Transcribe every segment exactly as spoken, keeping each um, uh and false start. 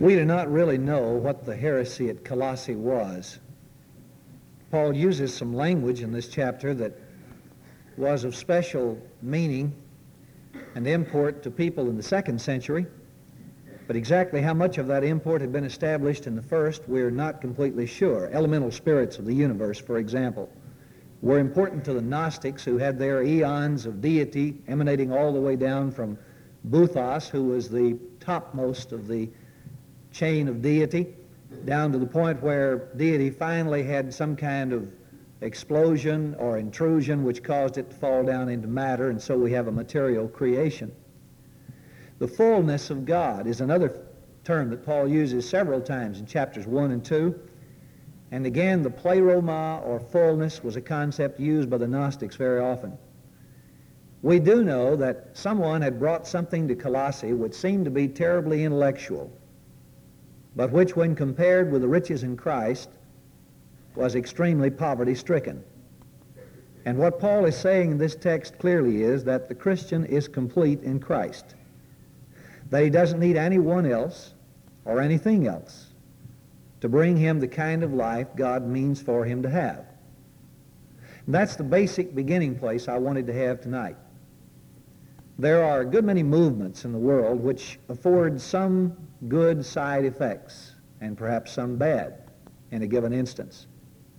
We do not really know what the heresy at Colossae was. Paul uses some language in this chapter that was of special meaning and import to people in the second century, but exactly how much of that import had been established in the first, we're not completely sure. Elemental spirits of the universe, for example, were important to the Gnostics, who had their eons of deity emanating all the way down from Buthos, who was the topmost of the chain of deity, down to the point where deity finally had some kind of explosion or intrusion which caused it to fall down into matter, and so we have a material creation. The fullness of God is another term that Paul uses several times in chapters one and two. And again, the pleroma, or fullness, was a concept used by the Gnostics very often. We do know that someone had brought something to Colossae which seemed to be terribly intellectual, but which, when compared with the riches in Christ, was extremely poverty-stricken. And what Paul is saying in this text clearly is that the Christian is complete in Christ, that he doesn't need anyone else or anything else to bring him the kind of life God means for him to have. And that's the basic beginning place I wanted to have tonight. There are a good many movements in the world which afford some good side effects and perhaps some bad in a given instance.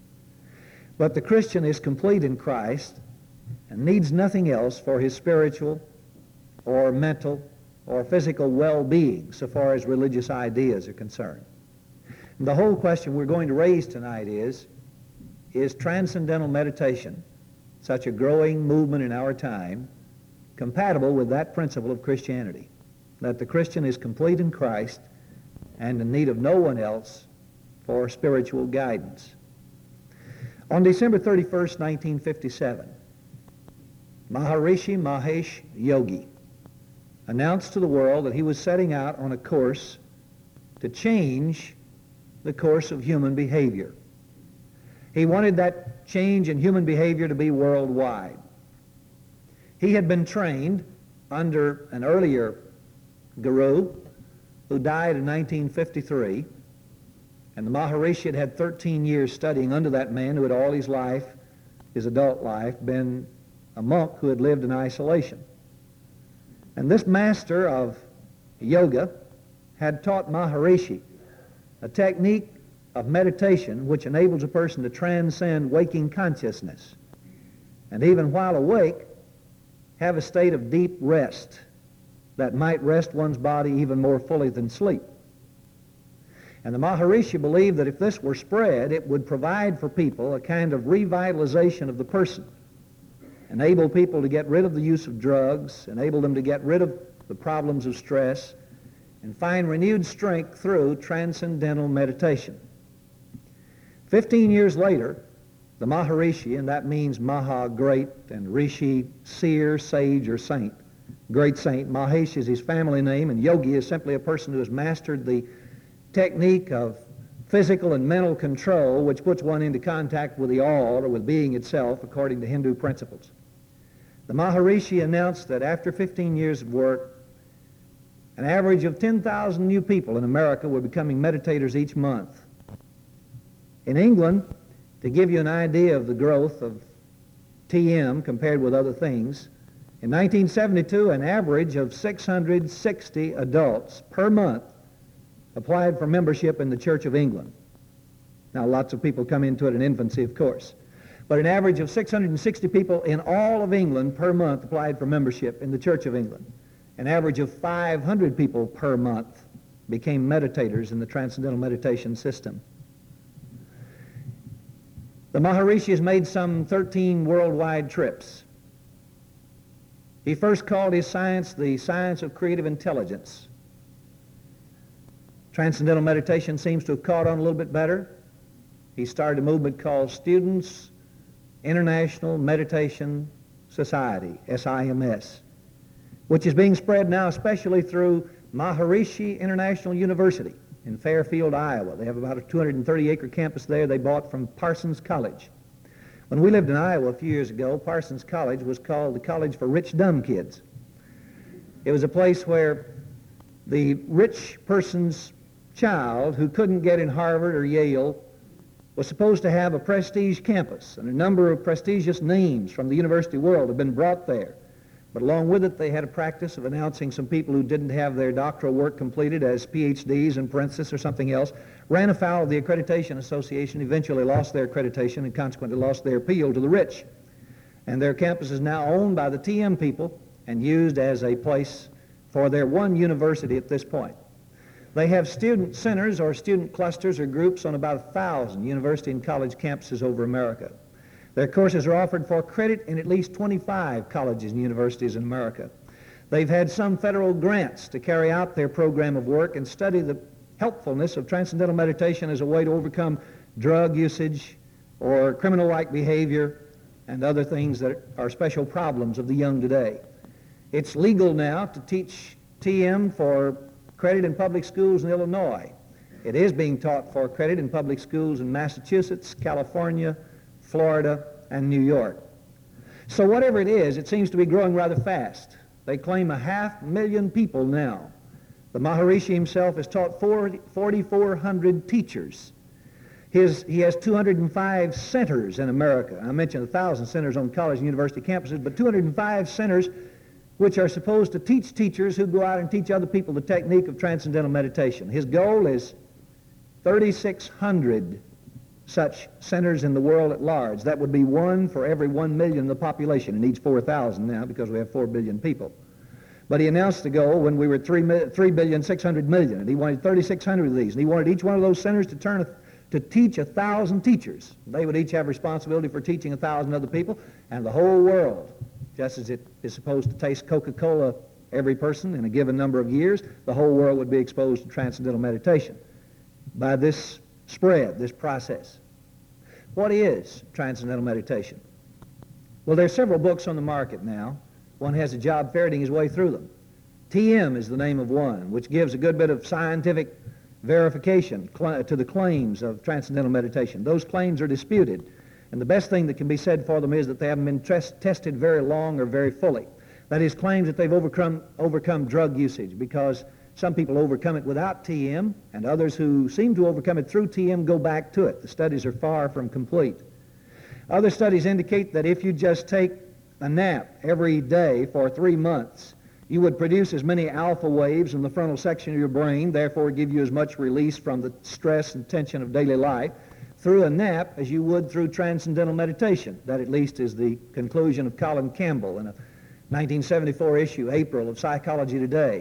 But the Christian is complete in Christ and needs nothing else for his spiritual or mental or physical well-being so far as religious ideas are concerned. And the whole question we're going to raise tonight is, is transcendental meditation, such a growing movement in our time, compatible with that principle of Christianity, that the Christian is complete in Christ and in need of no one else for spiritual guidance. On December thirty-first, nineteen fifty-seven, Maharishi Mahesh Yogi announced to the world that he was setting out on a course to change the course of human behavior. He wanted that change in human behavior to be worldwide. He had been trained under an earlier guru who died in nineteen fifty-three, and the Maharishi had had thirteen years studying under that man who had all his life, his adult life, been a monk who had lived in isolation. And this master of yoga had taught Maharishi a technique of meditation which enables a person to transcend waking consciousness, and even while awake, have a state of deep rest that might rest one's body even more fully than sleep. And the Maharishi believed that if this were spread, it would provide for people a kind of revitalization of the person, enable people to get rid of the use of drugs, enable them to get rid of the problems of stress, and find renewed strength through transcendental meditation. Fifteen years later, the Maharishi, and that means Maha, great, and Rishi, seer, sage, or saint, great saint. Mahesh is his family name, and Yogi is simply a person who has mastered the technique of physical and mental control which puts one into contact with the all, or with being itself, according to Hindu principles. The Maharishi announced that after fifteen years of work, an average of ten thousand new people in America were becoming meditators each month. In England, to give you an idea of the growth of T M compared with other things, in nineteen seventy-two, an average of six hundred sixty adults per month applied for membership in the Church of England. Now, lots of people come into it in infancy, of course, but an average of six hundred sixty people in all of England per month applied for membership in the Church of England. An average of five hundred people per month became meditators in the Transcendental Meditation system. The Maharishi has made some thirteen worldwide trips. He first called his science the science of creative intelligence. Transcendental meditation seems to have caught on a little bit better. He started a movement called Students International Meditation Society, S I M S, which is being spread now especially through Maharishi International University in Fairfield, Iowa. They have about a two hundred thirty acre campus there they bought from Parsons College. When we lived in Iowa a few years ago, Parsons College was called the College for Rich Dumb Kids. It was a place where the rich person's child who couldn't get in Harvard or Yale was supposed to have a prestige campus, and a number of prestigious names from the university world had been brought there. But along with it, they had a practice of announcing some people who didn't have their doctoral work completed as P H Ds in parenthesis or something else, ran afoul of the Accreditation Association, eventually lost their accreditation, and consequently lost their appeal to the rich. And their campus is now owned by the T M people and used as a place for their one university at this point. They have student centers or student clusters or groups on about a thousand university and college campuses over America. Their courses are offered for credit in at least twenty-five colleges and universities in America. They've had some federal grants to carry out their program of work and study the helpfulness of transcendental meditation as a way to overcome drug usage or criminal-like behavior and other things that are special problems of the young today. It's legal now to teach T M for credit in public schools in Illinois. It is being taught for credit in public schools in Massachusetts, California, Florida, and New York. So whatever it is, it seems to be growing rather fast. They claim a half million people now. The Maharishi himself has taught forty-four hundred teachers. His, he has two hundred five centers in America. I mentioned one thousand centers on college and university campuses, but two hundred five centers which are supposed to teach teachers who go out and teach other people the technique of transcendental meditation. His goal is thirty-six hundred such centers in the world at large. That would be one for every one million of the population. It needs four thousand now because we have four billion people. But he announced the goal when we were three billion six hundred million, and he wanted thirty-six hundred of these, and he wanted each one of those centers to turn a, to teach a thousand teachers. They would each have responsibility for teaching a thousand other people, and the whole world, just as it is supposed to taste Coca-Cola every person in a given number of years, the whole world would be exposed to transcendental meditation by this spread, this process. What is transcendental meditation? Well, there are several books on the market now. One has a job ferreting his way through them. T M is the name of one, which gives a good bit of scientific verification cl- to the claims of transcendental meditation. Those claims are disputed, and the best thing that can be said for them is that they haven't been tres- tested very long or very fully. That is, claims that they've overcome, overcome drug usage, because some people overcome it without T M, and others who seem to overcome it through T M go back to it. The studies are far from complete. Other studies indicate that if you just take a nap every day for three months, you would produce as many alpha waves in the frontal section of your brain, therefore give you as much release from the stress and tension of daily life through a nap as you would through transcendental meditation. That at least is the conclusion of Colin Campbell in a nineteen seventy-four issue, April, of Psychology Today.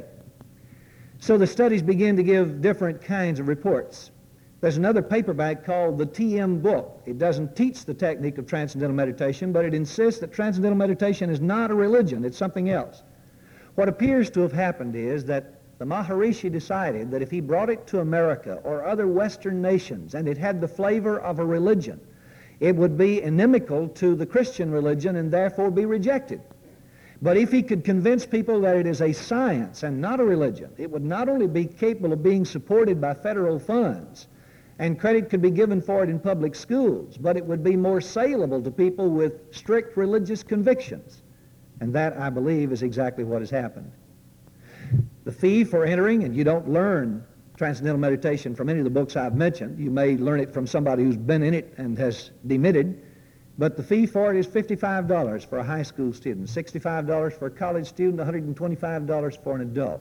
So the studies begin to give different kinds of reports. There's another paperback called the T M Book. It doesn't teach the technique of transcendental meditation, but it insists that transcendental meditation is not a religion, it's something else. What appears to have happened is that the Maharishi decided that if he brought it to America or other Western nations and it had the flavor of a religion, it would be inimical to the Christian religion and therefore be rejected. But if he could convince people that it is a science and not a religion, it would not only be capable of being supported by federal funds, and credit could be given for it in public schools, but it would be more saleable to people with strict religious convictions. And that, I believe, is exactly what has happened. The fee for entering, and you don't learn transcendental meditation from any of the books I've mentioned. You may learn it from somebody who's been in it and has demitted, but the fee for it is fifty-five dollars for a high school student, sixty-five dollars for a college student, one hundred twenty-five dollars for an adult.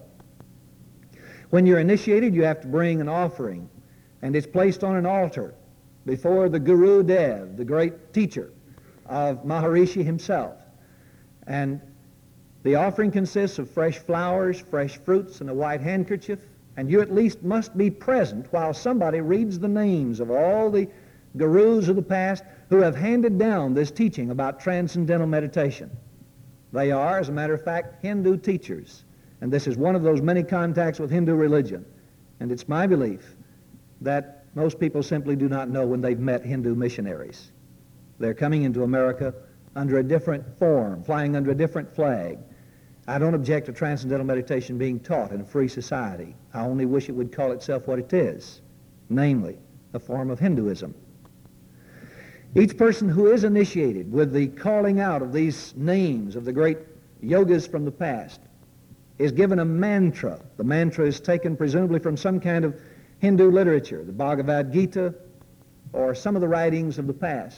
When you're initiated, you have to bring an offering, and it's placed on an altar before the Guru Dev, the great teacher of Maharishi himself. And the offering consists of fresh flowers, fresh fruits, and a white handkerchief, and you at least must be present while somebody reads the names of all the gurus of the past who have handed down this teaching about transcendental meditation. They are, as a matter of fact, Hindu teachers, and this is one of those many contacts with Hindu religion. And it's my belief that most people simply do not know when they've met Hindu missionaries. They're coming into America under a different form, flying under a different flag. I don't object to transcendental meditation being taught in a free society. I only wish it would call itself what it is, namely, a form of Hinduism. Each person who is initiated with the calling out of these names of the great yogas from the past is given a mantra. The mantra is taken presumably from some kind of Hindu literature, the Bhagavad Gita, or some of the writings of the past.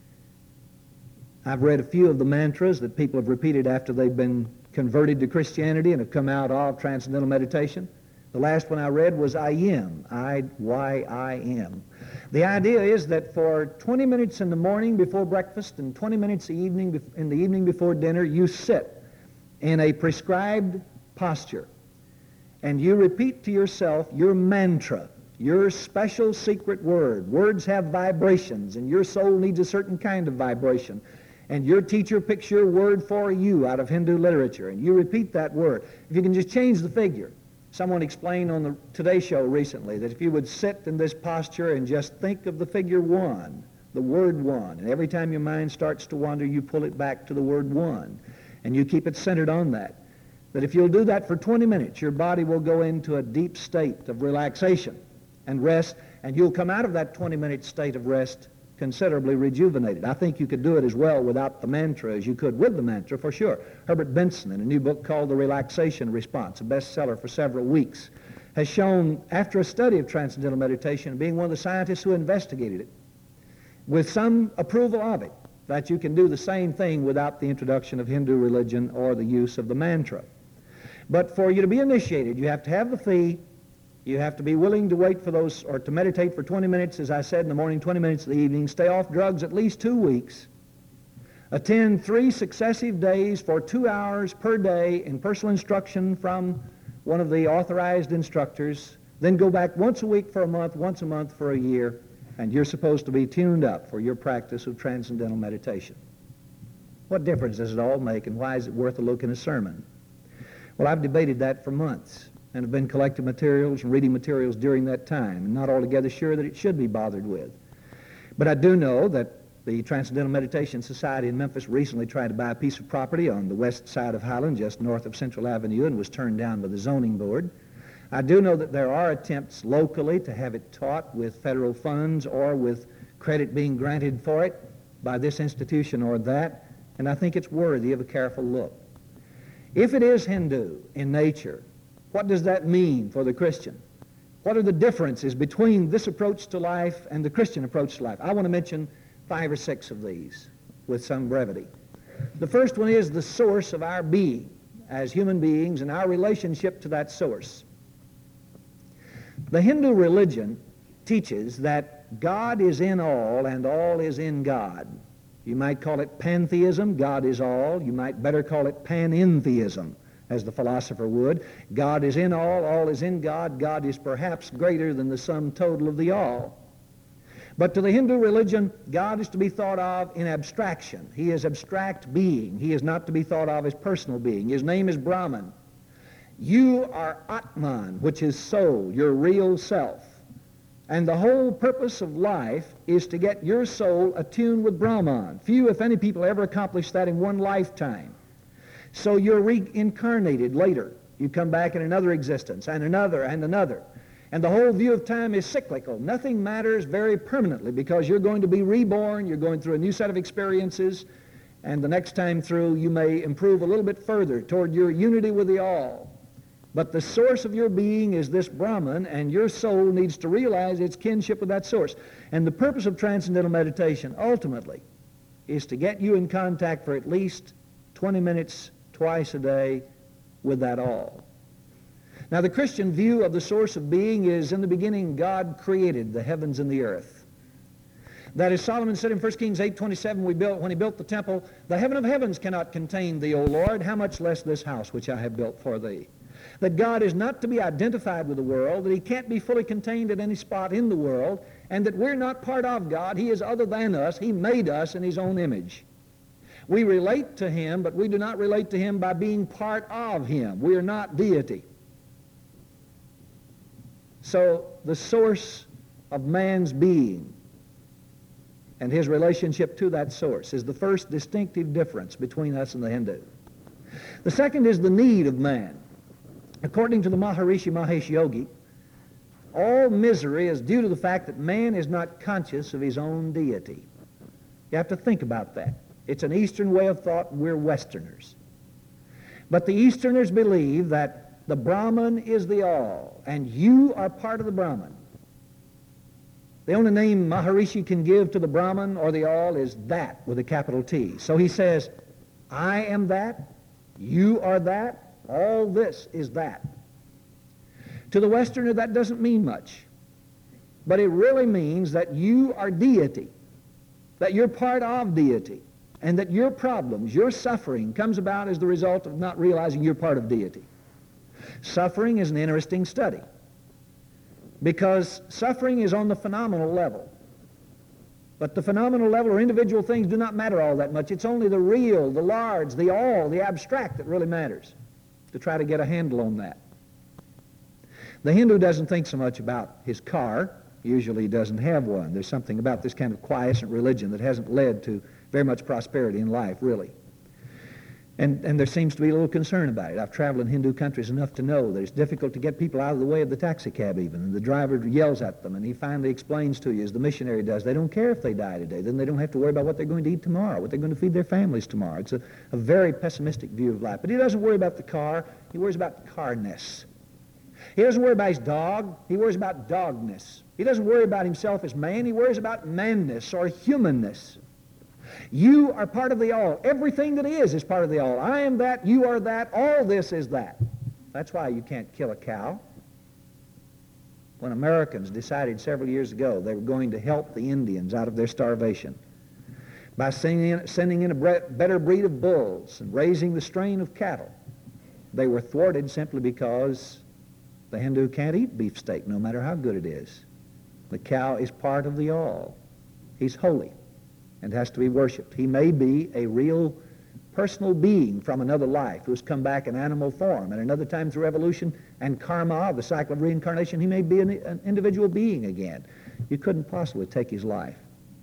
I've read a few of the mantras that people have repeated after they've been converted to Christianity and have come out of transcendental meditation. The last one I read was I am, I Y I M. The idea is that for twenty minutes in the morning before breakfast and twenty minutes the evening, in the evening before dinner, you sit in a prescribed posture and you repeat to yourself your mantra, your special secret word. Words have vibrations, and your soul needs a certain kind of vibration. And your teacher picks your word for you out of Hindu literature, and you repeat that word. If you can just change the figure. Someone explained on the Today Show recently that if you would sit in this posture and just think of the figure one, the word one, and every time your mind starts to wander, you pull it back to the word one, and you keep it centered on that. That if you'll do that for twenty minutes, your body will go into a deep state of relaxation and rest, and you'll come out of that twenty-minute state of rest considerably rejuvenated. I think you could do it as well without the mantra as you could with the mantra, for sure. Herbert Benson, in a new book called The Relaxation Response, a bestseller for several weeks, has shown, after a study of transcendental meditation, being one of the scientists who investigated it, with some approval of it, that you can do the same thing without the introduction of Hindu religion or the use of the mantra. But for you to be initiated, you have to have the fee. You have to be willing to wait for those, or to meditate for twenty minutes, as I said, in the morning, twenty minutes in the evening, stay off drugs at least two weeks, attend three successive days for two hours per day in personal instruction from one of the authorized instructors, then go back once a week for a month, once a month for a year, and you're supposed to be tuned up for your practice of transcendental meditation. What difference does it all make, and why is it worth a look in a sermon? Well, I've debated that for months, and have been collecting materials and reading materials during that time, and not altogether sure that it should be bothered with. But I do know that the Transcendental Meditation Society in Memphis recently tried to buy a piece of property on the west side of Highland, just north of Central Avenue, and was turned down by the zoning board. I do know that there are attempts locally to have it taught with federal funds or with credit being granted for it by this institution or that, and I think it's worthy of a careful look. If it is Hindu in nature, what does that mean for the Christian? What are the differences between this approach to life and the Christian approach to life? I want to mention five or six of these with some brevity. The first one is the source of our being as human beings and our relationship to that source. The Hindu religion teaches that God is in all and all is in God. You might call it pantheism, God is all. You might better call it panentheism, as the philosopher would. God is in all, all is in God. God is perhaps greater than the sum total of the all. But to the Hindu religion, God is to be thought of in abstraction. He is abstract being. He is not to be thought of as personal being. His name is Brahman. You are Atman, which is soul, your real self. And the whole purpose of life is to get your soul attuned with Brahman. Few, if any, people ever accomplish that in one lifetime. So you're reincarnated later. You come back in another existence, and another, and another. And the whole view of time is cyclical. Nothing matters very permanently, because you're going to be reborn, you're going through a new set of experiences, and the next time through you may improve a little bit further toward your unity with the all. But the source of your being is this Brahman, and your soul needs to realize its kinship with that source. And the purpose of transcendental meditation, ultimately, is to get you in contact for at least twenty minutes twice a day with that all. Now, the Christian view of the source of being is, in the beginning, God created the heavens and the earth. That, as Solomon said in First Kings eight twenty-seven, we built, when he built the temple, the heaven of heavens cannot contain thee, O Lord, how much less this house which I have built for thee. That God is not to be identified with the world, that he can't be fully contained at any spot in the world, and that we're not part of God. He is other than us. He made us in his own image. We relate to him, but we do not relate to him by being part of him. We are not deity. So the source of man's being and his relationship to that source is the first distinctive difference between us and the Hindu. The second is the need of man. According to the Maharishi Mahesh Yogi, all misery is due to the fact that man is not conscious of his own deity. You have to think about that. It's an Eastern way of thought. We're Westerners. But the Easterners believe that the Brahman is the all, and you are part of the Brahman. The only name Maharishi can give to the Brahman or the all is that with a capital T. So he says, I am that, you are that, all this is that. To the Westerner, that doesn't mean much. But it really means that you are deity, that you're part of deity, and that your problems, your suffering, comes about as the result of not realizing you're part of deity. Suffering is an interesting study, because suffering is on the phenomenal level. But the phenomenal level or individual things do not matter all that much. It's only the real, the large, the all, the abstract that really matters, to try to get a handle on that. The Hindu doesn't think so much about his car. Usually he doesn't have one. There's something about this kind of quiescent religion that hasn't led to very much prosperity in life, really. And, and there seems to be a little concern about it. I've traveled in Hindu countries enough to know that it's difficult to get people out of the way of the taxi cab even. And the driver yells at them, and he finally explains to you, as the missionary does, they don't care if they die today. Then they don't have to worry about what they're going to eat tomorrow, what they're going to feed their families tomorrow. It's a, a very pessimistic view of life. But he doesn't worry about the car. He worries about carness. He doesn't worry about his dog. He worries about dogness. He doesn't worry about himself as man. He worries about manness or humanness. You are part of the all. Everything that is is part of the all. I am that, you are that, all this is that. That's why you can't kill a cow. When Americans decided several years ago they were going to help the Indians out of their starvation by sending in, sending in a bre- better breed of bulls and raising the strain of cattle, they were thwarted simply because the Hindu can't eat beefsteak no matter how good it is. The cow is part of the all. He's holy and has to be worshipped. He may be a real personal being from another life who's come back in animal form, and another time through evolution and karma, the cycle of reincarnation, he may be an, an individual being again. You couldn't possibly take his life.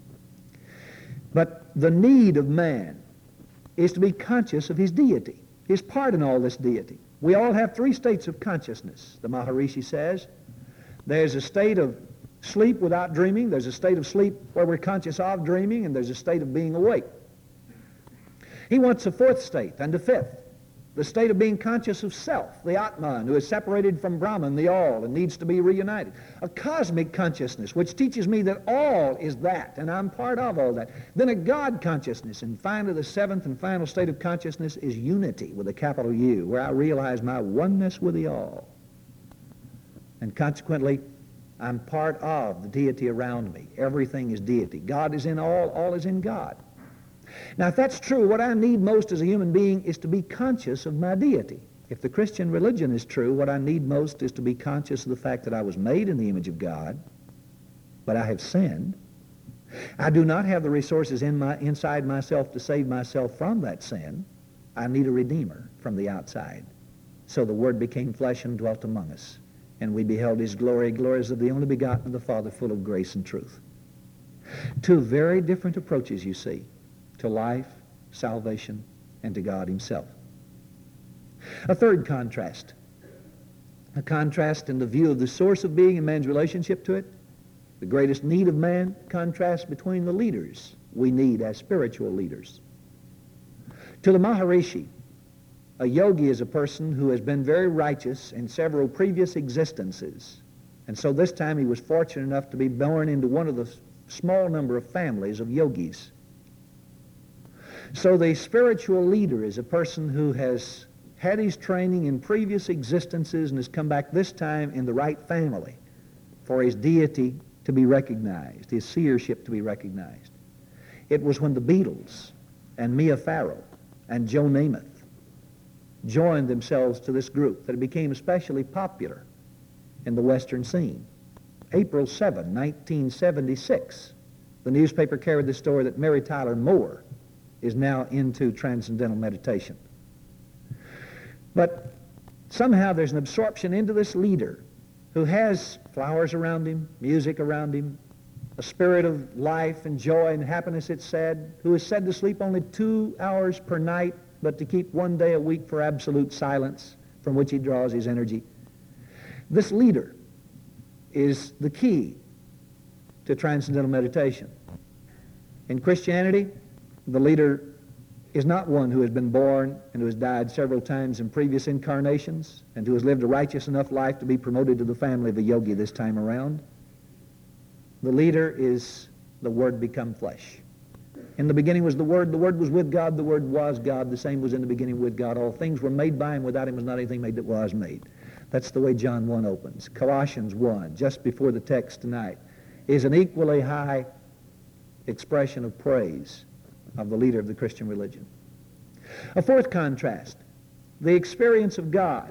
But the need of man is to be conscious of his deity, his part in all this deity. We all have three states of consciousness, the Maharishi says. There's a state of sleep without dreaming. There's a state of sleep where we're conscious of dreaming, and there's a state of being awake. He wants a fourth state and a fifth, the state of being conscious of self, the Atman, who is separated from Brahman, the all, and needs to be reunited. A cosmic consciousness, which teaches me that all is that, and I'm part of all that. Then a God consciousness, and finally the seventh and final state of consciousness is unity with a capital U, where I realize my oneness with the all. And consequently, I'm part of the deity around me. Everything is deity. God is in all, all is in God. Now, if that's true, what I need most as a human being is to be conscious of my deity. If the Christian religion is true, what I need most is to be conscious of the fact that I was made in the image of God, but I have sinned. I do not have the resources in my, inside myself to save myself from that sin. I need a Redeemer from the outside. So the Word became flesh and dwelt among us, and we beheld his glory, glories of the only begotten of the Father, full of grace and truth. Two very different approaches, you see, to life, salvation, and to God himself. A third contrast, a contrast in the view of the source of being and man's relationship to it. The greatest need of man, contrast between the leaders we need as spiritual leaders. To the Maharishi, a yogi is a person who has been very righteous in several previous existences. And so this time he was fortunate enough to be born into one of the small number of families of yogis. So the spiritual leader is a person who has had his training in previous existences and has come back this time in the right family for his deity to be recognized, his seership to be recognized. It was when the Beatles and Mia Farrow and Joe Namath joined themselves to this group that it became especially popular in the Western scene. April seventh, nineteen seventy-six, the newspaper carried the story that Mary Tyler Moore is now into transcendental meditation. But somehow there's an absorption into this leader who has flowers around him, music around him, a spirit of life and joy and happiness, it's said, who is said to sleep only two hours per night, but to keep one day a week for absolute silence from which he draws his energy. This leader is the key to transcendental meditation. In Christianity, the leader is not one who has been born and who has died several times in previous incarnations and who has lived a righteous enough life to be promoted to the family of a yogi this time around. The leader is the Word become flesh. In the beginning was the Word. The Word was with God. The Word was God. The same was in the beginning with God. All things were made by him. Without him was not anything made that was made. That's the way John one opens. Colossians one, just before the text tonight, is an equally high expression of praise of the leader of the Christian religion. A fourth contrast, the experience of God.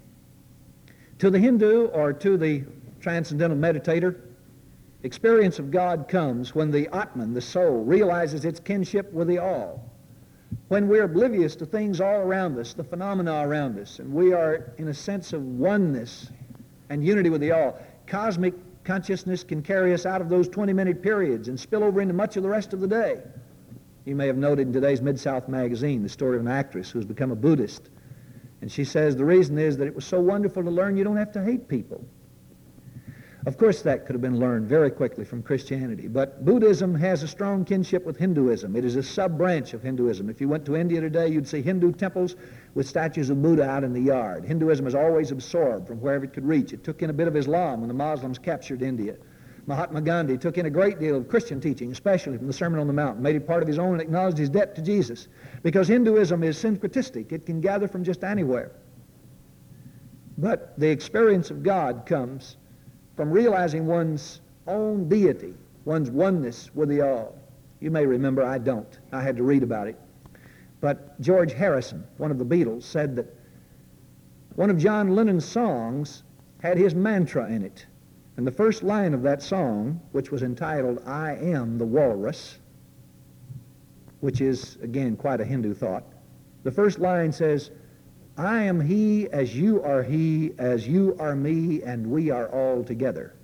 To the Hindu or to the transcendental meditator, experience of God comes when the Atman, the soul, realizes its kinship with the all. When we're oblivious to things all around us, the phenomena around us, and we are in a sense of oneness and unity with the all. Cosmic consciousness can carry us out of those twenty-minute periods and spill over into much of the rest of the day. You may have noted in today's Mid-South magazine the story of an actress who has become a Buddhist. And she says the reason is that it was so wonderful to learn you don't have to hate people. Of course, that could have been learned very quickly from Christianity, but Buddhism has a strong kinship with Hinduism. It is a sub-branch of Hinduism. If you went to India today, you'd see Hindu temples with statues of Buddha out in the yard. Hinduism has always absorbed from wherever it could reach. It took in a bit of Islam when the Muslims captured India. Mahatma Gandhi took in a great deal of Christian teaching, especially from the Sermon on the Mount, made it part of his own and acknowledged his debt to Jesus. Because Hinduism is syncretistic. It can gather from just anywhere. But the experience of God comes from realizing one's own deity, one's oneness with the all. You may remember, I don't. I had to read about it. But George Harrison, one of the Beatles, said that one of John Lennon's songs had his mantra in it. And the first line of that song, which was entitled, I Am the Walrus, which is, again, quite a Hindu thought. The first line says, I am he as you are he, as you are me, and we are all together.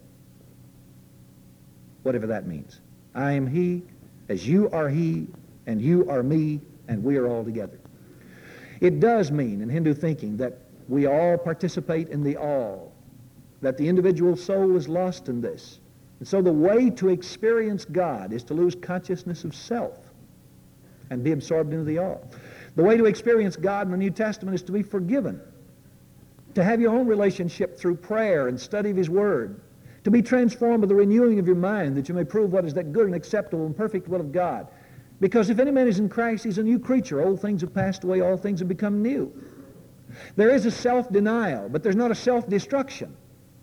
Whatever that means. I am he as you are he, and you are me, and we are all together. It does mean in Hindu thinking that we all participate in the all, that the individual soul is lost in this. And so the way to experience God is to lose consciousness of self and be absorbed into the all. The way to experience God in the New Testament is to be forgiven, to have your own relationship through prayer and study of His Word, to be transformed by the renewing of your mind that you may prove what is that good and acceptable and perfect will of God. Because if any man is in Christ, he's a new creature. Old things have passed away, all things have become new. There is a self-denial, but there's not a self-destruction.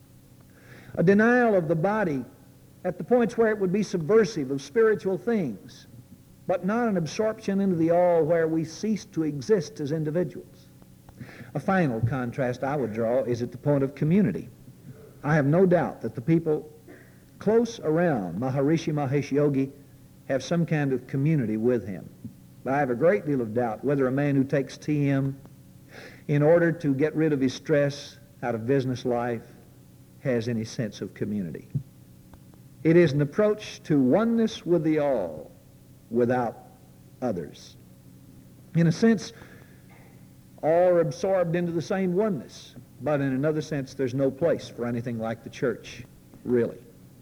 A denial of the body at the points where it would be subversive of spiritual things, but not an absorption into the all where we cease to exist as individuals. A final contrast I would draw is at the point of community. I have no doubt that the people close around Maharishi Mahesh Yogi have some kind of community with him. But I have a great deal of doubt whether a man who takes T M in order to get rid of his stress out of business life has any sense of community. It is an approach to oneness with the all without others. In a sense, all are absorbed into the same oneness, but in another sense, there's no place for anything like the church, really.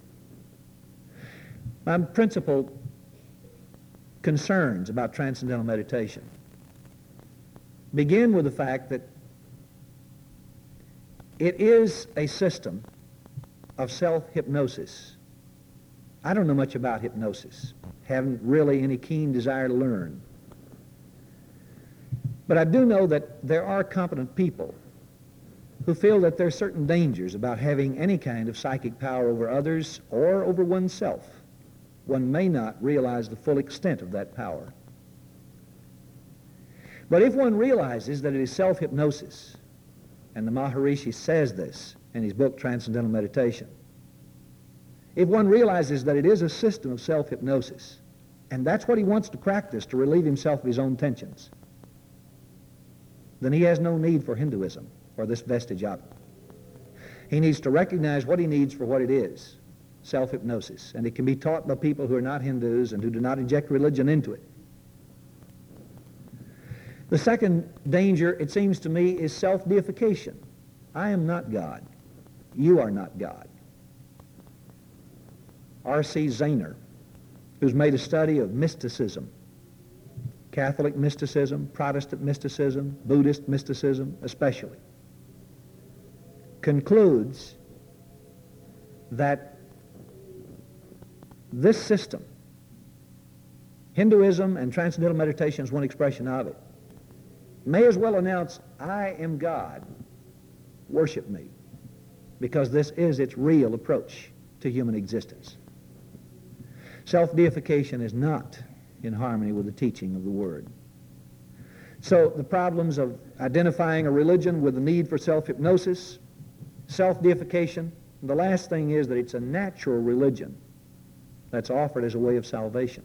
My principal concerns about transcendental meditation begin with the fact that it is a system of self-hypnosis. I don't know much about hypnosis. Haven't really any keen desire to learn. But I do know that there are competent people who feel that there are certain dangers about having any kind of psychic power over others or over oneself. One may not realize the full extent of that power. But if one realizes that it is self-hypnosis, and the Maharishi says this in his book, Transcendental Meditation, if one realizes that it is a system of self-hypnosis, and that's what he wants to practice to relieve himself of his own tensions, then he has no need for Hinduism or this vestige of it. He needs to recognize what he needs for what it is, self-hypnosis, and it can be taught by people who are not Hindus and who do not inject religion into it. The second danger, it seems to me, is self-deification. I am not God. You are not God. R C Zahner, who's made a study of mysticism, Catholic mysticism, Protestant mysticism, Buddhist mysticism especially, concludes that this system, Hinduism and Transcendental Meditation is one expression of it, may as well announce, I am God, worship me, because this is its real approach to human existence. Self-deification is not in harmony with the teaching of the Word. So the problems of identifying a religion with the need for self-hypnosis, self-deification, and the last thing is that it's a natural religion that's offered as a way of salvation.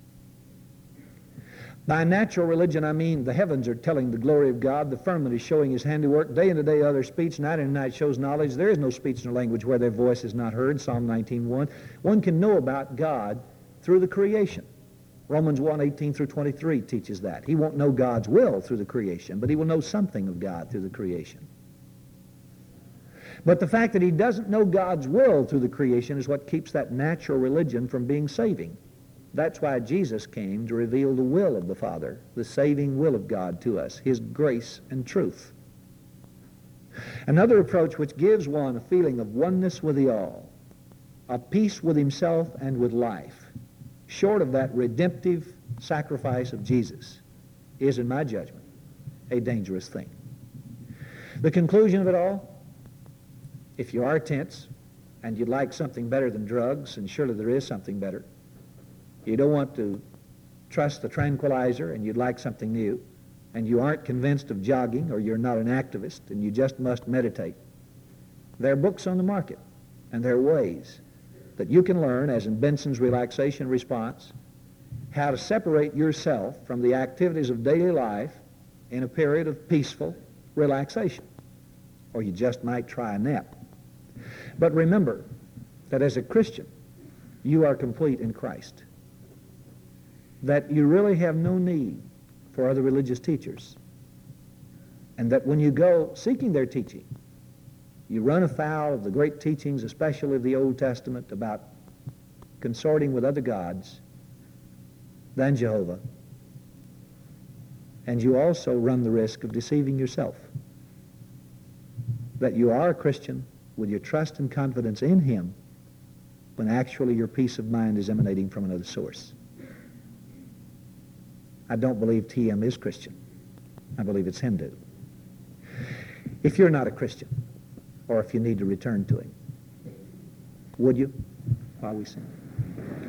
By natural religion, I mean the heavens are telling the glory of God, the firmament is showing His handiwork, day into day other speech, night into night shows knowledge. There is no speech nor language where their voice is not heard, Psalm nineteen one. One can know about God through the creation. Romans one eighteen through twenty-three teaches that. He won't know God's will through the creation, but he will know something of God through the creation. But the fact that he doesn't know God's will through the creation is what keeps that natural religion from being saving. That's why Jesus came to reveal the will of the Father, the saving will of God to us, His grace and truth. Another approach which gives one a feeling of oneness with the all, a peace with himself and with life, short of that redemptive sacrifice of Jesus, is, in my judgment, a dangerous thing. The conclusion of it all, if you are tense and you'd like something better than drugs, and surely there is something better, you don't want to trust the tranquilizer and you'd like something new, and you aren't convinced of jogging, or you're not an activist and you just must meditate, there are books on the market, and there are ways that you can learn, as in Benson's Relaxation Response, how to separate yourself from the activities of daily life in a period of peaceful relaxation. Or you just might try a nap. But remember that as a Christian, you are complete in Christ. That you really have no need for other religious teachers. And that when you go seeking their teaching, you run afoul of the great teachings, especially of the Old Testament, about consorting with other gods than Jehovah. And you also run the risk of deceiving yourself. That you are a Christian with your trust and confidence in Him, when actually your peace of mind is emanating from another source. I don't believe T M is Christian. I believe it's Hindu. If you're not a Christian, or if you need to return to Him, would you, while we sing?